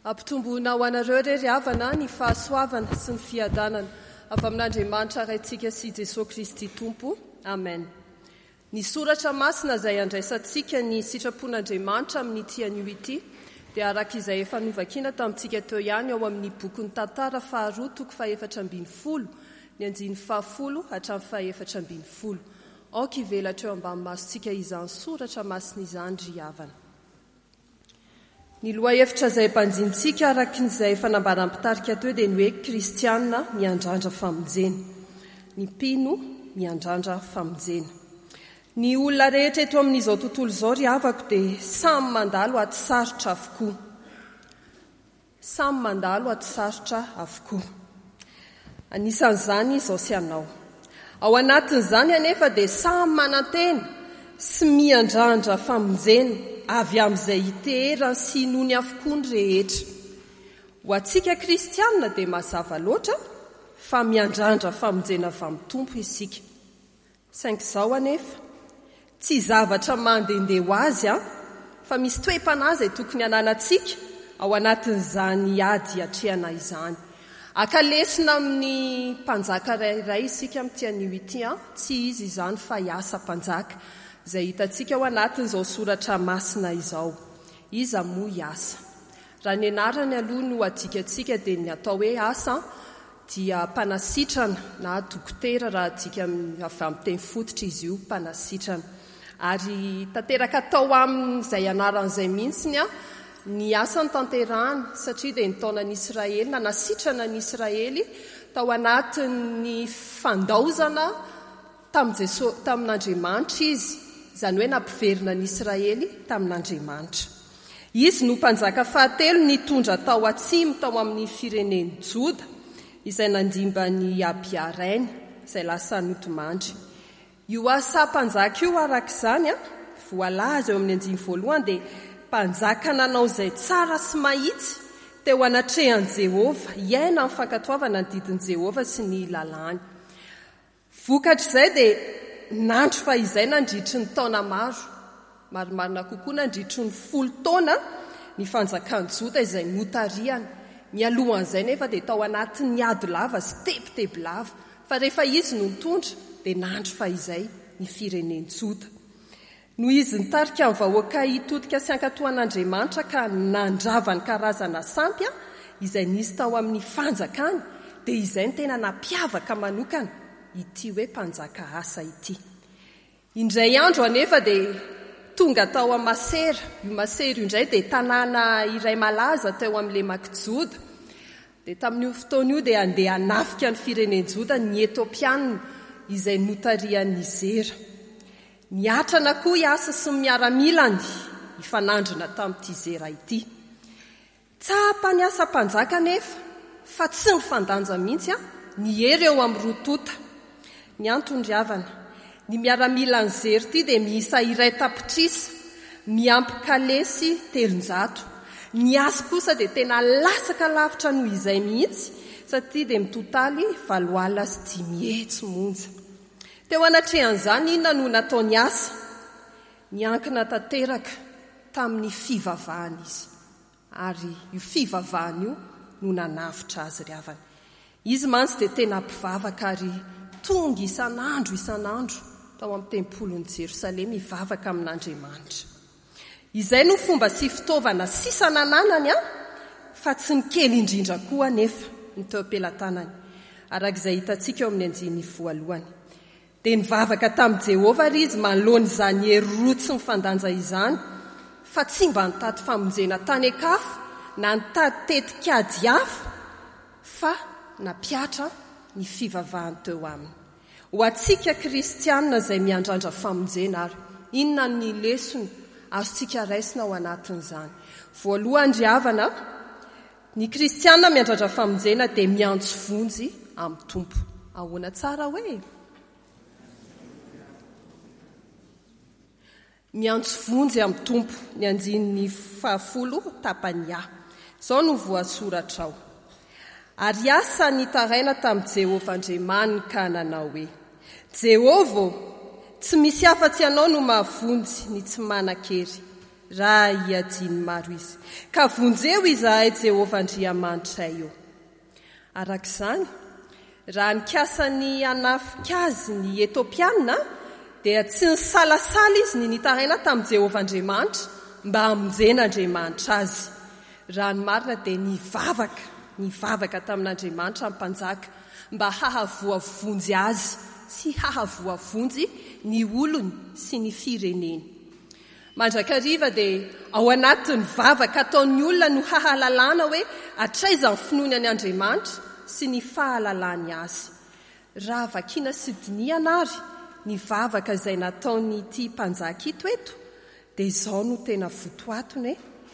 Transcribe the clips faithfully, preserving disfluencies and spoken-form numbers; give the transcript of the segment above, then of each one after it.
Ampitomboina ho anareo rery havana ny fahasoavana sy ny fiadanana avy amin'Andriamanitra raintsika sy Jesosy Kristy Tompo. Amen. Ny soratra masina izay andraisantsika ny sitrapon'Andriamanitra amin'ny tian'io ity dia araka izay efa novakina tamintsika teo ihany ao amin'ny bokin'ny tantara faharoa toko fahaefatra ambin'ny folo ny andiny fahafolo hatramin'ny fahaefatra ambin'ny folo. Aoka ivelatra eo ambany masontsika izany soratra masina izany ry havana. Ny lohahevitra izay mpanjintsika araka izay fanambaram-pitarika teo dia ny hoe kristianina miandrandra famonjena. Ny mpino miandrandra famonjena. Ny olona rehetra eto amin'izao tontolo izao ry havako dia samy mandalo aty sarotra avokoa. Samy mandalo aty sarotra avokoa. Anisan'izany izao sy anao. Ao anatin'izany anefa dia samy manantena sy miandrandra famonjena avy amin'izay hiterany sy nony avokoa ny rehetra. Ho antsika kristianina dia mazava loatra fa miandrandra famonjena avy amin'ny Tompo isika. Saingy izao anefa tsy zavatra mandehandeha ho azy a, fa misy toe-panahy izay tokony ananantsika ao anatin'izany ady atrehana izany. Akalesina amin'ny mpanjaka rairay isika amin'ny tian'io ity a, tsy izy izany fa hiasa mpanjaka izay hitantsika ao anatin'izao soratra masina izao. Iza moa hiasa. Raha ny anarany aloha no adikatsika dia ny atao hoe asa dia mpanasitrana na dokotera raha adika avy amin'ny teny fototra izy io, mpanasitrana. Ary tanteraka tao amin'izay anaran'izay mihitsiny a, ny asany tanterahany satria dia nitaona an'Israely na nasitrana an'Israely tao anatin'ny fandaozana tamin'Andriamanitra izy, izany hoe nampiverina an'Israely tamin'Andriamanitra. Izy no mpanjaka fahatelo nitondra tao atsimo tao amin'ny fireneny Joda izay nandimba ny Abiarainy izay lasa notomandry. Io asa mpanjaka io araka izany a, voalaza eo amin'ny andiny voalohany dia mpanjaka nanao izay tsara sy mahitsy teo anatrehan'i Jehova, iaina amin'ny fankatoavana ny didin'i Jehova sy ny lalàny. Vokatra izay dia nandro fa izay nandritry ny taona maro, maromarina kokoa nandritry ny folo taona ny fanjakan'i Joda izay notariana. Mialohan'izay nefa dia tao anatin'ny ady lava sy tebotebo lava, fa rehefa izy no nitondra dia nandro fa izay ny fireneny Joda. No izy nitarika amin'ny vahoaka hitodika sy ankatoan'Andriamanitra ka nandrava ny karazana sampy izay nisy tao amin'ny fanjakany, dia izay ny tena nampiavaka manokana ity hoe mpanjaka asa ity. Indray andro anefa dia tonga tao amin'ny Masera. Io Masera indray dia tanàna iray malaza teo amin'ilay Makjoda. Dia tamin'io fotoana io dia andeha hanafika ny fireneny Joda ny Etiopiana izay notarian'i Zera. Niatrana koa hiasa sy miaramilany ifanandrina tamin'ity Zera ity. Tsapa ny asa mpanjaka nefa fa tsy mifandanja mihitsy a, ny hery eo amin'ny rotota. Ny antony ry havana, ny miaramilan'ny Zera ity dia miisa iray tapitrisa, miampy kalesy telonjato. Ny asa kosa dia tena lasaka lavitra noho izay mihitsy satria dia mitotaly valo alina sy dimy hetsy monja. Teo anatrehan'izany inona no nataony asa? Niankina tanteraka tamin'ny fivavahana izy. Ary io fivavahana io no nanavitra azy ry havana. Izy mantsy dia tena mpivavaka ary tonga isan'andro isan'andro tao amin'ny tempolon'i Jerosalema ivavaka amin'Andriamanitra. Izay no fomba sy fitaovana sisa nananany a, fa tsy ny kely indrindra koa nefa ny teo am-pelantanany. Arak'izay hitantsika eo amin'ny andiny voalohany. Dia nivavaka tamin'i Jehova ry izy manoloana izany hery rotsy mifandanja izany, fa tsy mba nitady famonjena tany an-kafa na nitady tetikady hafa, fa nampiatra ny fivavahany teo aminy. Ho antsika kristianina izay miandrandra famonjena ary, inona ny lesony azontsika raisina ao anatin'izany? Voalohany ry havana, ny kristianina miandrandra famonjena dia miantso vonjy amin'ny Tompo. Ahoana tsara hoe? Miantso vonjy amin'ny Tompo, ny andininy fahafolo tapany A. Izao no voasoratra ao. Ary asa nitaraina tamin'i Jehova Andriamaniny ka nanao hoe, Jehova, tsy misy afa-tsy ianao no mahavonjy ny tsy manan-kery. raha iajiny maro izy ka vonjeo izahay Jehovah Andriamanitra io. Arak'izany, raha nikasany hanafika azy ny Etiopiana dia tsy nisalasala izy ny nitaraina tamin'i Jehovah Andriamanitra mba hamonjena Andriamanitra azy. Raha ny marina dia nivavaka, nivavaka tamin'Andriamanitra mpanjaka mba hahavoavonjy azy sy hahavoavonjy ny olony sy ny fireneny. Mandrakariva dia ao anatin'ny vavaka ataon'ny olona no hahalalana hoe atraiza ny finoany any Andriamanitra sy ny fahalalany azy. Raha vakina sy diniana ary ny vavaka izay nataony ity mpanjaka ito eto, dia izao no tena votoatony.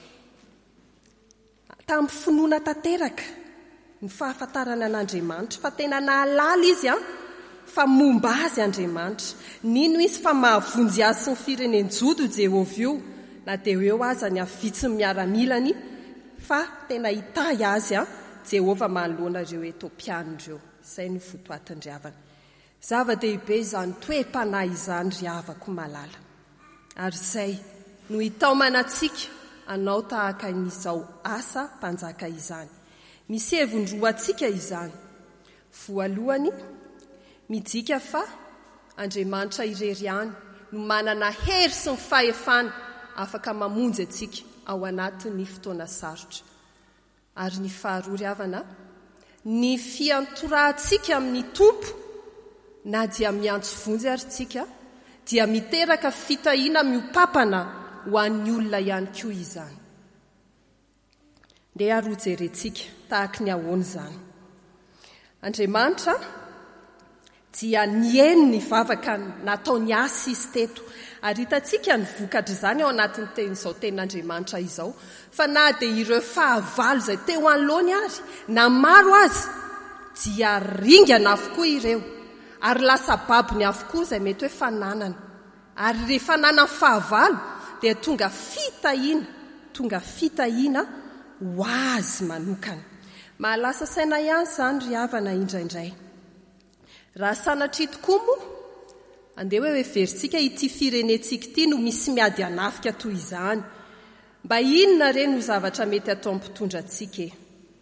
Tamin'ny finoana tanteraka ny fahafantarana an'Andriamanitra, fa tena nahalala izy a, fa momba azy Andriamanitra. Nino izy fa mahavonjy azy sy ny firenenjodo Jehovah io, na dia eo aza ny avitsy miaramilany, fa tena hitahy azy a, Jehovah manoloana ireo Etiopiana ireo. Izay no votoatiny ry havana. Zava-dehibe izany toe-panahy izany ry havako malala. Ary izay no hitaomana antsika anao tahaka n'izao asa mpanjaka izany. Misy hevindroa antsika izany. Voalohany, midika fa Andriamanitra irery ihany no manana hery sy ny fahefana afaka mamonjy antsika ao anatin'ny fotoana sarotra. Ary ny faharoa ry havana, ny fiantorantsika amin'ny Tompo na dia miantso vonjy ary tsika dia miteraka fitahiana miopapana ho an'ny olona ihany koa izany. Ndeha ary ho jerentsika tahaka ny ahoana izany. Andriamanitra dia nieny ny vavaka nataony asa izy teto, ary hitantsika ny vokatra izany ao anatin'ny tenyizao tenin'Andriamanitra izao, fa na dia ireo fahavalo izay teo anoloany ary na maro azy dia ringana avokoa ireo, ary lasa babony avokoa izay mety hoe fananana. Ary rehefa nanana fahavalo dia tonga fitahiana, tonga fitahiana ho azy manokana. Mahalasa saina ihany izany ry havana indraindray. Raha sanatria tokoa moa, andeha hoe everitsika ity firenentsika ity no misy miady hanafika toy izany. Mba inona re no zavatra mety atao ampitondra antsika e?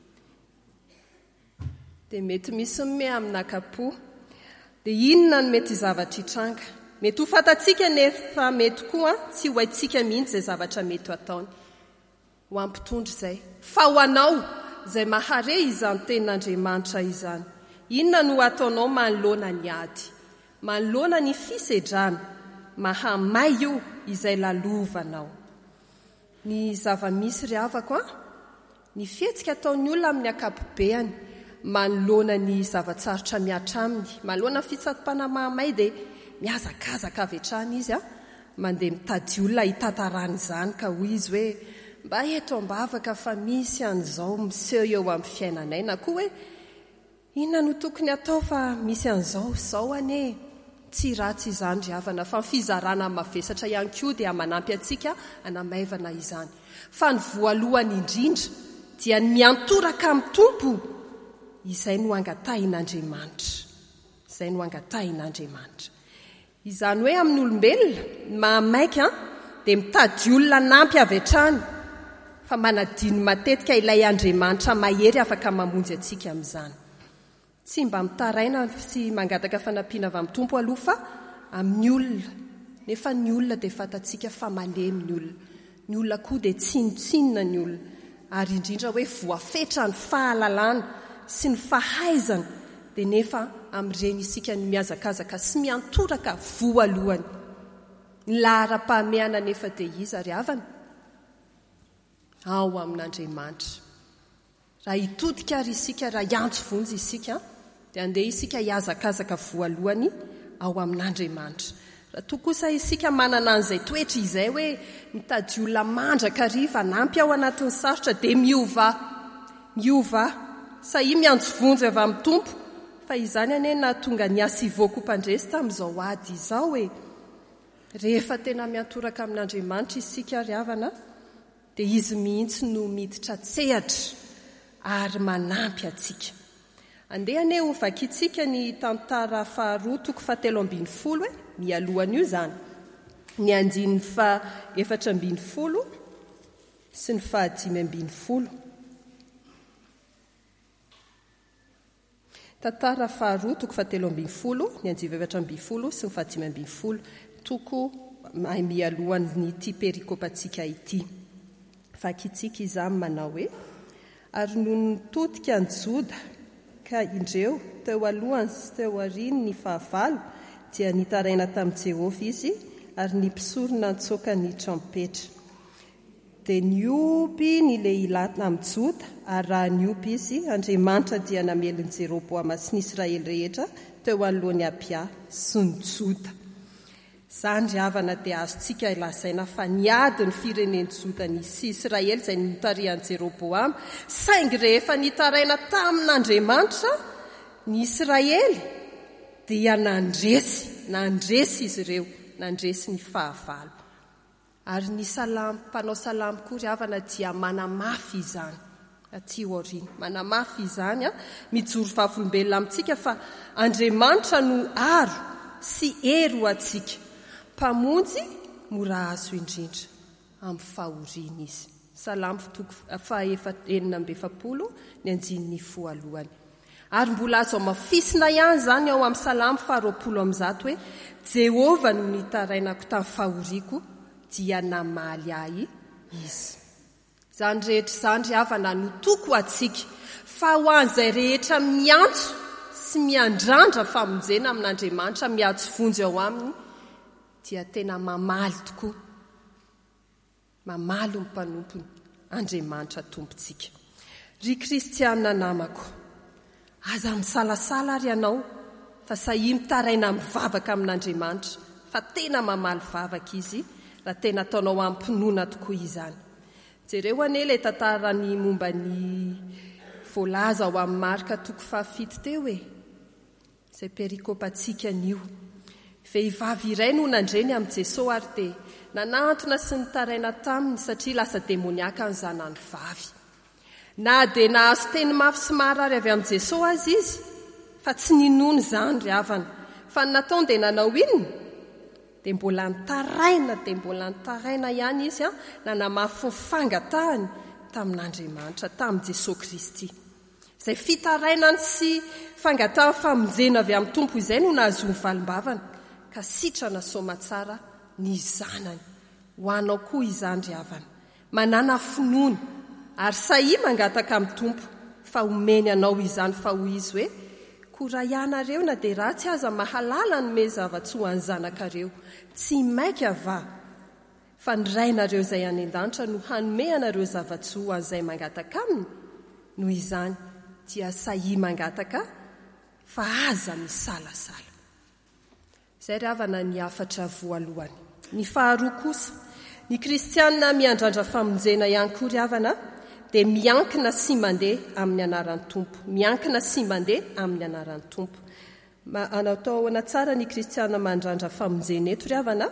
Dia mety misy mime amin'akapo. Dia inona no mety zavatra hitranga? Mety ho fantatsika nefa mety koa tsy ho haitsika mihitsy izay zavatra mety ataony. Ho ampitondra izay. Fa ho anao izay mahare izany tenin'Andriamanitra izany, inona no ataonao manoloana ny ady, manoloana ny fisedrana, mahamay io izay lalovanao. Ny zava-misy ry havako a, ny fihetsika ataon'ny olona amin'ny akapobeany, manoloana ny zavatsarotra miatra aminy, manoloana fitsapana mahamay dia miazakazaka avy hatrany izy a, mandeha mitady olona hitantarany izany ka hoy izy hoe mba eto ambavaka fa misy an'izao miseho eo amin'ny fiainanay, na koa hoe inona no tokony atao fa misy an'izao izao anie. Tsy ratsy izany ry havana, fa ny fizarana mavesatra ihany koa dia manampy antsika hanamaivana izany. Fa ny voalohany indrindra dia ny miantoraka amin'ny Tompo, izay no angatahin'Andriamanitra. Izay no angatahin'Andriamanitra. Izany hoe amin'ny olombelona mahamaika dia mitady olona nampy avy hatrany, fa manadino matetika ilay Andriamanitra mahery afaka mamonjy antsika amin'izany. Tsy mba mitaraina sy mangataka fanampiana avy amin'ny Tompo aloha, fa amin'ny olona. Nefa ny olona dia fantatsika fa malemy ny olona. Ny olona koa dia tsinotsinona ny olona. Ary indrindra hoe voafetra ny fahalalana sy ny fahaizana, dia nefa amin'ireny isika ny miazakazaka sy miantoraka voalohany. Ny lahara-pahameana nefa dia iza ry havana? Ao amin'Andriamanitra. Raha hitodika ary isika, raha hiantso vonjy isika, dia andeha isika hiazakazaka voalohany ao amin'Andriamanitra. Raha toa kosa isika manana an'izay toetra izay hoe mitady olona mandraka riva nampy ao anatin'ny sarotra, dia miova, miova, sahi miantso vonjy avy amin'ny Tompo, fa izany anie na tonga ny asa ivoko mpandresy tamin'izao ady izao hoe rehefa tena miantoraka amin'Andriamanitra isika ry havana, dia izy mihitsy no miditra tsehatra ary manampy atsika. Andeha ane ho vakitsika ny tantara faharoa toko fahatelo ambin'ny folo e, mialohan'io izany. ny andiny fa efatra ambiny folo sy ny fahadimy ambiny folo. Tantara faharoa toko fahatelo ambiny folo, ny anjiva efatra ambiny folo sy ny fahadimy ambiny folo, toko mialohan'ity perikopantsika ity. Vakitsika izany manao hoe: ary no nitodika ny Joda ka indreo teo alohany sy teo aoriany ny fahavalo dia nitaraina tamin'i Jehovah izy ary nipisorona nitsoaka ny trompetra. Dia niompy ny lehilahy tamin'i Joda ary raha niompy izy, Andriamanitra dia nameliny Jeroboama sy ny Israely rehetra teo anoloany Abia sy ny Joda. Izany ry havana dia azontsika ilazaina fa niady ny fireneny Joda sy Israely izay nitarihan'i Jeroboama, saingy rehefa nitaraina tamin'Andriamanitra ny Israely dia nandresy, nandresy izy ireo, nandresy ny fahavalo. Ary ny salamo, mpanao salamo koa ry havana dia manamafy izany. Aty aoriana, manamafy izany a, mijoro vavolombelona amintsika fa Andriamanitra no aro sy hery ho antsika. Mpamonjy mora azo indrindra amin'ny fahoriana izy. Salamo toko fahaenina amby efapolo ny andinin'ny voalohany. Ary mbola azo mafisina ihany izany ao amin'ny salamo faharoapolo amin'ny zato hoe: Jehovah no nitarainako tamin'ny fahoriako dia namaly ahy izy. Izany rehetra izany ry havana no toko atsika fa ho an'izay rehetra miantso sy miandrandra famonjena amin'Andriamanitra, miantso vonjy ao aminy, dia tena mamaly tokoa. Mamaly ny mpanompony, Andriamanitra tompontsika. Ry kristianina namako, aza misalasala ary ianao fa sahi mitaraina mivavaka amin'Andriamanitra, fa tena mamaly vavaka izy raha tena ataonao ampinoana tokoa izany. Jereo anie ilay tantarany momba ny voalaza ao amin'ny Marka toko fahafito teo e, izay perikopantsika anio. Vehivavy iray no nandreny amin'i Jesosy ary dia nanantona sy nitaraina taminy satria lasa demoniaka ny zanany vavy. Na dia nahazo teny mafy sy marary avy amin'i Jesosy azy izy, fa tsy ninono izany ry havana, fa ny nataony dia nanao inona? Dia mbola nitaraina, dia mbola nitaraina ihany izy a, nanamafy ny fangatahany tamin'Andriamanitra, tamin'i Jesosy Kristy. Izay fitarainany sy fangatahany famonjena avy amin'ny Tompo izay no nahazo ny valim-bavana, ka sitrana soma tsara ny zanany. Ho anao koa izany ry havana, manana finoana ary sahi mangataka amin'ny Tompo fa omeny anao izany fa ho izy hoe: koa ianareo na dia ratsy aza mahalala nome zava-tsy ho an'ny zanakareo, tsy maika va fa ny rainareo izay any an-danitra no hanome anareo zava-tsy ho an'izay mangataka aminy. Noho izany dia sahi mangataka fa aza misalasala. Izay ry havana ny afatra voalohany. Ny faharoa kosa, ny kristianina miandrandra famonjena ihany koa ry havana dia miankina sy mandeha amin'ny anaran'ny Tompo. Miankina sy mandeha amin'ny anaran'ny Tompo. Anatao ana tsara ny kristianina mandrandra famonjena eto ry havana.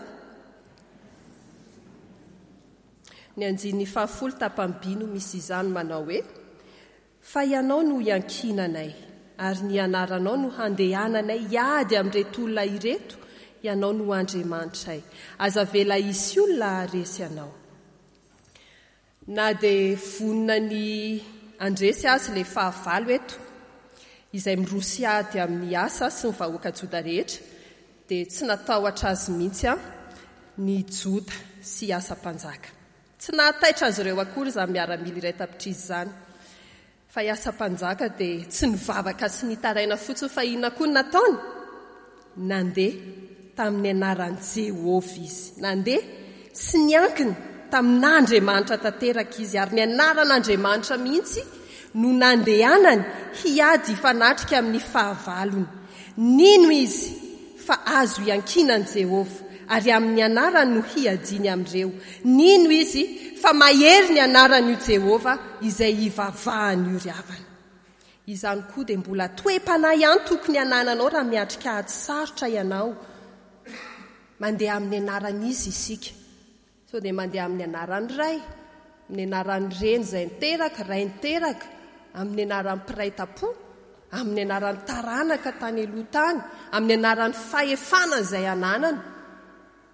Ny andinin'ny fahafolo tapam-by no misy izany manao hoe: fa ianao no iankinanay ary ny anaranao no handehananay iady amin'ireto olona ireto, ianao no Andriamanitray. Aza vela isy olona haresy ianao. Na dia vonina ny andresy azy ilay fahavalo eto, izay mirosy ady amin'ny asa sy ny vahoaka Joda rehetra, dia tsy natahotra azy mihitsy a ny Joda sy asa mpanjaka. Tsy nahataitra azy ireo akory izany miaramila iray tapitr'izy izany. Fa asa mpanjaka dia tsy nivavaka sy nitaraina fotsiny fa inona koa ny nataony? Nandeha tamin'ny anaran'i Jehovah izy. Nandeha sy niankina tamin'Andriamanitra tanteraka izy, ary ny anaran'Andriamanitra mihitsy no nandehanany hiady hifanatrika amin'ny fahavalony. Nino izy fa azo iankinan'i Jehovah, ary amin'ny anarany no hiadiny amin'ireo. Nino izy fa mahery ny anaran'io Jehovah izay hivavahany io ry havana. Izany koa dia mbola toe-panahy ihany tokony anananao raha miatrika ady sarotra ianao. Mandeha amin'ny anaran'izy isika. Sao dia mandeha amin'ny anaran'ny ray, amin'ny anaran'ny reny izay niteraka, ray niteraka, amin'ny anaran'ny mpiray tam-po, amin'ny anaran'ny taranaka tany aloha tany, amin'ny anaran'ny fahefana izay ananana.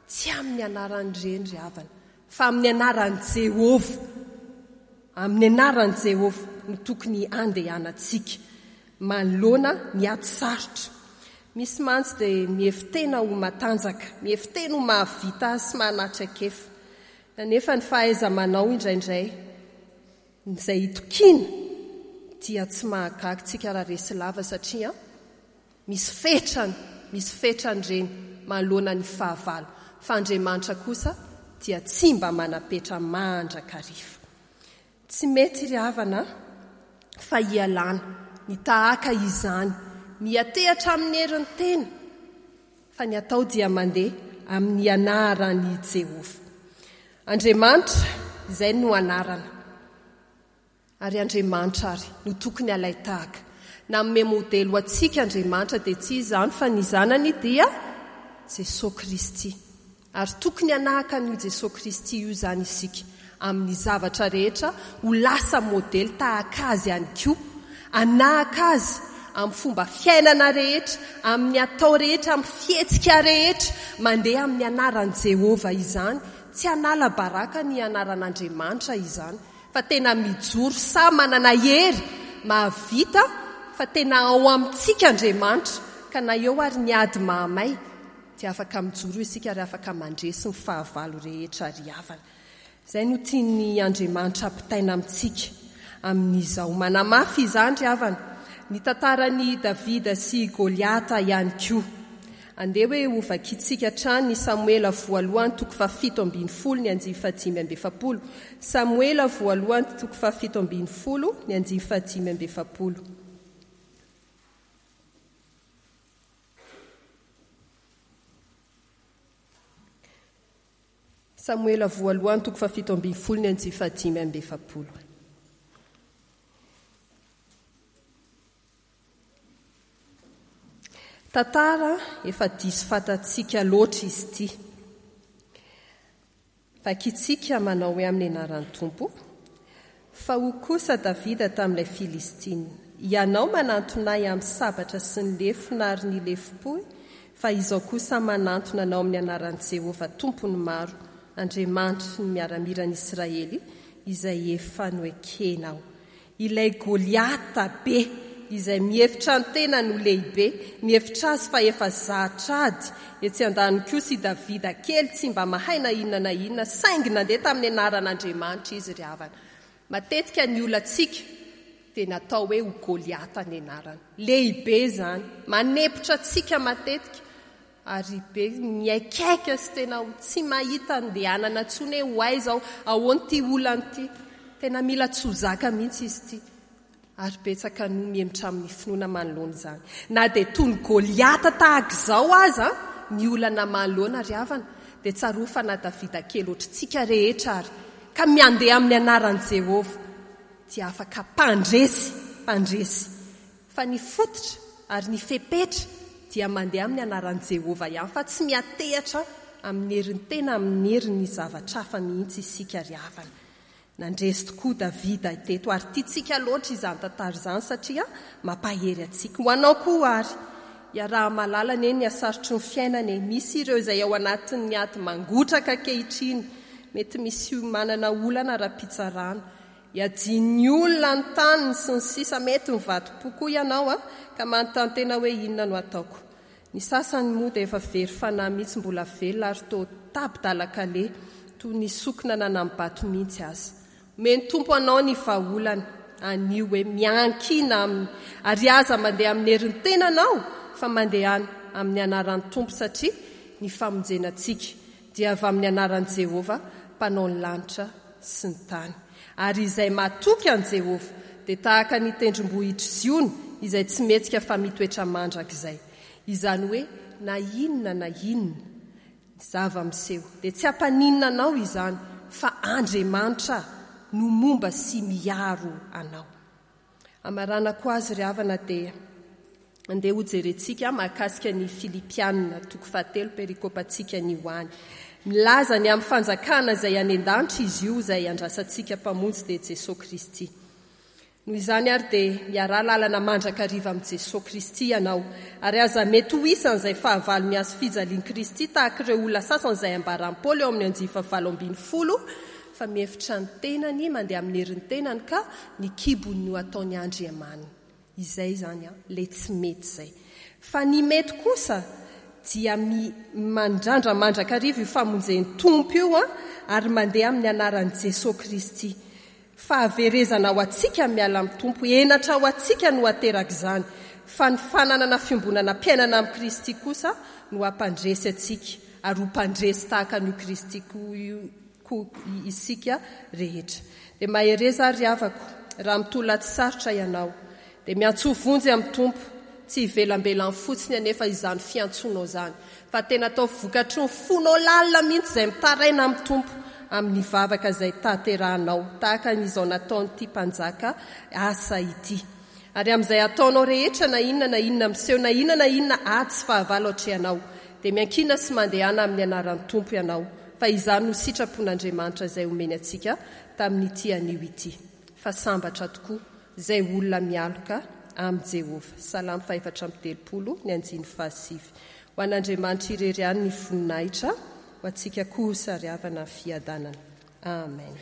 tsy amin'ny anaran'ireny ry havana fa amin'ny anaran'i Jehova. Amin'ny anaran'i Jehova no tokony andehanantsika manoloana ny ady sarotra. Misy mantsy dia miefitena ho matanjaka, miefitena ho mahavita sy manatrikefa. Nefa ny fahaiza manao indraindray izay itokiana dia tsy mahagaga tsika raha resy lava satria misy fetrany, misy fetrany ireny manoloana ny fahavalo. Fa Andriamanitra kosa dia tsy mba manapetra mandrakariva. Tsy mety ry havana fa hialana ny tahaka izany, mihatehatra amin'ny herin'ny tena, fa ny atao dia mandeha amin'ny anaran'i Jehova. Andriamanitra izay no anarana, ary Andriamanitra ary no tokony alay tahaka. Na amin'ny modely ho antsika Andriamanitra dia tsy izany fa ny zanany dia Jesosy Kristy. Ary tokony anahaka an'io Jesosy Kristy io izany isika amin'ny zavatra rehetra ho lasa modely tahaka azy ihany koa, anahaka azy amin'ny fomba fiainana rehetra, amin'ny atao rehetra, amin'ny fihetsika rehetra, mandeha amin'ny anaran'i Jehova izany. Tsy anala baraka ny anaran'Andriamanitra izany, fa tena mijoro sa manana hery mahavita, fa tena ao amintsika Andriamanitra, ka na eo ary ny ady mahamay dia afaka mijoro isika ary afaka mandresy ny fahavalo rehetra ry havana. Izay no tiany Andriamanitra ampitaina amintsika amin'izao. Manamafy izany ry havana ny tantaran'i Davida sy Goliata ihany koa. Andeha hoe ho vakiantsika trano ny Samuela voalohany toko fahafito ambin'ny folo ny andimy fahadimy amby efapolo. Samuela voalohany toko fahafito ambin'ny folo ny andimy fahadimy amby efapolo. Samuela voalohany toko fahafito ambin'ny folo ny andimy fahadimy amby efapolo. Tantara efa diso fatatsika loatra izy ity. Vakiantsika manao hoe amin'ny anaran'ny Tompo. Fa ho kosa Davida tamin'ilay Filistiny, ianao manantonay amin'ny sabatra sy ny lefona ary ny lefipoy, fa izao kosa manantona anao amin'ny anaran'i Jehova Tompony maro, Andriamanitra ny miaramiran'i Israely, izay efa noekenao. Ilay Goliata be izay mihevitra ny tena no lehibe, mihevitra azy fa efa zatra ady, etsy andany kosa i Davida kely tsy mba mahay na inona na inona, saingy nandeha tamin'ny anaran'Andriamanitra izy ry havana. Matetika ny olantsika dia natao hoe ho Goliata ny anarana. Lehibe izany, manepotra atsika matetika, ary be miaikaika sy tena tsy mahita andehanana intsony hoe ho aiza aho, ahoana ity olana ity. Tena mila tsozaka mihitsy izy ity. Ary betsaka no miemotra amin'ny finoana manoloana izany. Na dia toy ny Goliata tahaka izao aza ny olana manoloana ry havana, dia tsaroa fa na Davida kely ohatrantsika rehetra ary, ka miandeha amin'ny anaran'i Jehova dia afaka mpandresy, mpandresy. Fa ny fototra ary ny fepetra dia mandeha amin'ny anaran'i Jehova ihany, fa tsy miatehatra amin'ny herin'ny tena, amin'ny herin'ny zavatra hafa mihitsy isika ry havana. Nandresy tokoa Davida teto ary tiantsika loatra izany tantara izany satria mampahery atsika. Ho anao koa ary, iaraha malalana eny ny asarotry ny fiainana eny. Misy ireo izay ao anatin'ny ady mangotraka kehitriny, mety misy manana olana ra-pitsarana, iadiny olona ny taniny sy ny sisa, mety mivadim-po koa ianao a, ka manontany tena hoe inona no ataoko. Ny sasany moa dia efa very fanahy mihitsy mbola velona ary toa tabidalakale toy ny sokina nanambato mihitsy azy. Meny Tompo anao ny vahaolana anio hoe miankina aminy, ary aza mandeha amin'ny herin'ny tena anao fa mandeha amin'ny anaran'ny Tompo, satria ny famonjenantsika dia avy amin'ny anaran'i Jehova mpanao ny lanitra sy ny tany. Ary izay matoky an' Jehova dia tahaka ny tendrombohitra Ziona izay tsy metsika fa mitoetra mandrakizay. Izany hoe na inona na inona zava-miseho dia tsy hampaninona anao izany, fa Andriamanitra no momba sy miaro anao. Amaranako azy ry havana dia andeha ho jerentsika mahakasika ny Filipianina toko fahatelo perikopantsika ny hoany. Milaza ny amin'ny fanjakana izay any an-danitra izy io izay andrasantsika mpamonjy dia Jesosy Kristy. noho izany ary dia miara lalana mandrakariva amin'i Jesosy Kristy ianao ary aza mety ho isan'izay fahavalo miazo fijalian'i Kristy tahaka ireo olona sasany izay ambaran'i Paoly eo amin'ny anjifa valo ambin'ny folo fa mihevitra ny tenany mandeha amin'ny herin'ny tenany ka ny kibony no ataony Andriamanina. Izay zany a le tsy mety izay. Fa ny mety kosa dia mandrandra mandrakariva io famonjen'ny tompo io a ary mandeha amin'ny anaran'i Jesosy Kristy. Fahaverezana ho antsika miala amin'ny tompo, enatra ho antsika no ateraka izany. Fa ny fananana fiombonana mpiainana amin'ny Kristy kosa no ampandresy antsika ary ho mpandresy tahaka ny Kristy koa isika rehetra. Dia mahereza ary havako raha mitolatsy sarotra ianao dia miantso vonjy amin'ny tompo, tsy ivelambelany fotsiny anefa izany fiantsonao izany, fa tena atao vokatry ny fonao lalina mihitsy izay mitaraina amin'ny tompo amin'ny vavaka izay taterahanao tahaka n'izao nataon'ity mpanjaka asa ity. Ary amin'izay ataonao rehetra na inona na inona miseho na inona na inona ady tsy fahavalo ianao dia miankina sy mandehana amin'ny anaran'ny tompo ianao, fa izany no sitrapon'Andriamanitra izay omeny antsika tamin'ity anio ity. Fa sambatra tokoa izay olona mialoka amin'i Jehovah. Salamy faefatra amby telopolo ny andiny fahasivy. Ho an'Andriamanitra irery ihany ny voninahitra, ho antsika kosa ry havana fiadanana. Amen.